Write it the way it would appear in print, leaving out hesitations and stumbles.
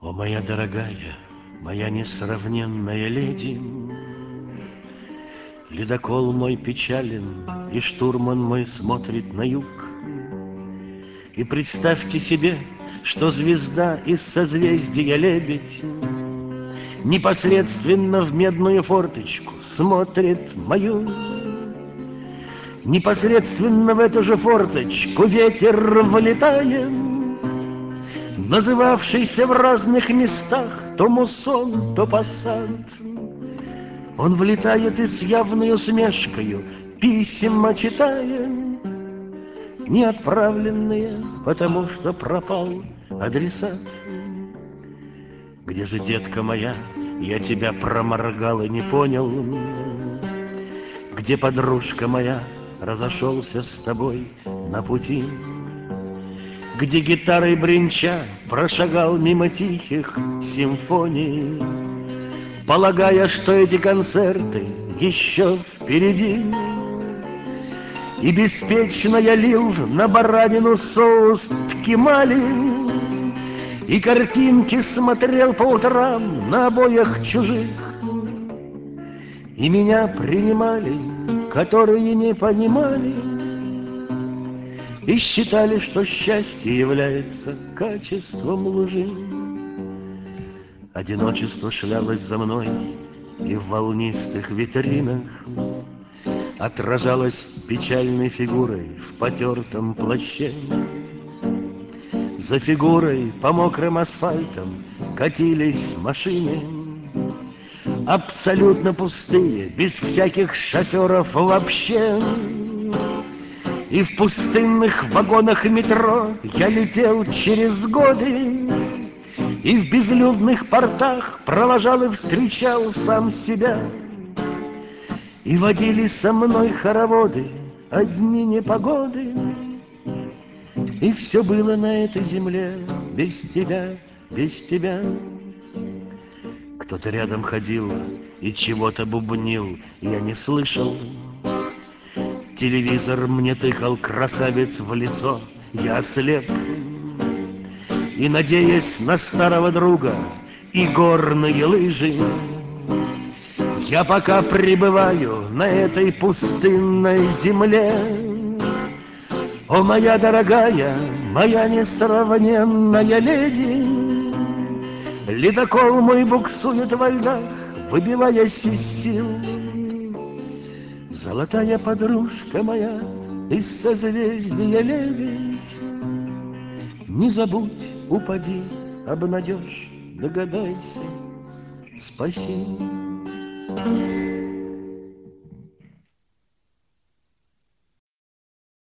О, моя дорогая, моя несравненная леди, ледокол мой печален, и штурман мой смотрит на юг. И представьте себе, что звезда из созвездия Лебедь непосредственно в медную форточку смотрит мою. Непосредственно в эту же форточку ветер влетает, называвшийся в разных местах то муссон, то пассат. Он влетает и с явной усмешкою письма читает, не отправленные, потому что пропал адресат. Где же, детка моя, я тебя проморгал и не понял? Где, подружка моя, разошелся с тобой на пути? Где гитарой бренча прошагал мимо тихих симфоний, полагая, что эти концерты еще впереди? И беспечно я лил на баранину соус ткемали, и картинки смотрел по утрам на обоях чужих. И меня принимали, которые не понимали, и считали, что счастье является качеством лжи. Одиночество шлялось за мной, и в волнистых витринах отражалось печальной фигурой в потертом плаще. За фигурой по мокрым асфальтам катились машины, абсолютно пустые, без всяких шоферов вообще. И в пустынных вагонах метро я летел через годы, и в безлюдных портах провожал и встречал сам себя. И водили со мной хороводы одни непогоды, и все было на этой земле без тебя, без тебя. Кто-то рядом ходил и чего-то бубнил, я не слышал. Телевизор мне тыкал красавец в лицо, я ослеп. И, надеясь на старого друга и горные лыжи, я пока пребываю на этой пустынной земле. О, моя дорогая, моя несравненная леди, ледокол мой буксует во льдах, выбиваясь из сил. Золотая подружка моя из созвездия Лебедь, не забудь, упади, обнадежь, догадайся, спаси.